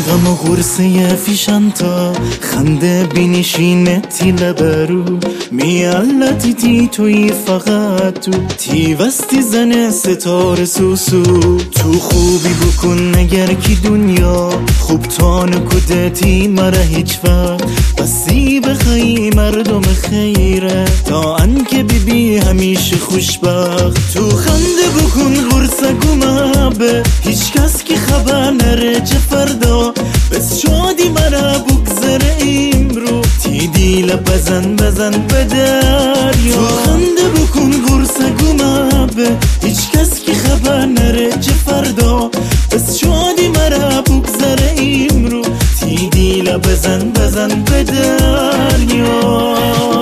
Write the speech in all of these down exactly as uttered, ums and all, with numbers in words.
غم و غرصه فیشن تا خنده بینشینه تی لبرو میالتی تی توی فقط تو تی وستی زن ستاره سوسو تو خوبی بکن نگر کی دنیا خوب تان کدتی مرا هیچ وقت بسی بخی مردم خیره تا انکه بی بی همیشه خوشبخت تو خنده بکن غرصه گمه به هیچ کس که خبر نره چه فردا بس شادی مرا بگذره امرو تی دیل بزن بزن به دریا تو خنده بکن غرصه گمه به هیچ کس که خبر نره چه فردا بس شادی مرا بگذره امرو تی دیل بزن بزن به دریا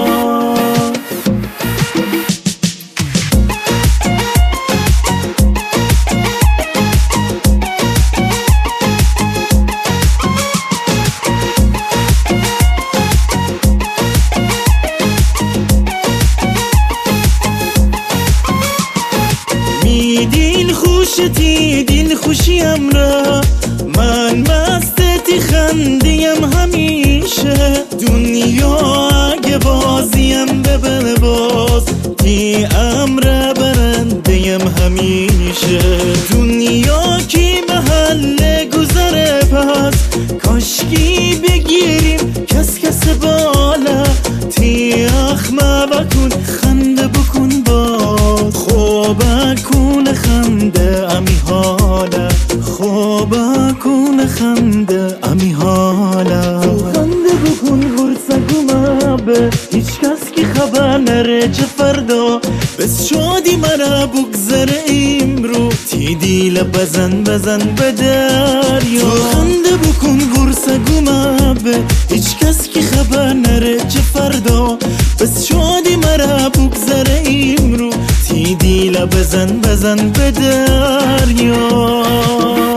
دیل خوشتی دیل خوشیم را من مستتی خندیم همیشه دنیا اگه بازیم ببن باز تی امر برندیم همیشه دنیا کی محل گذره پس کاشکی بگیریم کس کس بالا تی اخمه بکن خنده بکن باز خوب کن خنده امی حالا خوب کن خنده امی حالا تو خنده بکن غرصه گمه به هیچ کس که خبر نره چه فردا بس شادی مرا بگذره امرو تی دیل بزن بزن به دریا تو خنده بکن غرصه گمه به هیچ کس که خبر نره چه فردا بس شادی مرا بگذره امرو تی دیل بزن بزن به دریا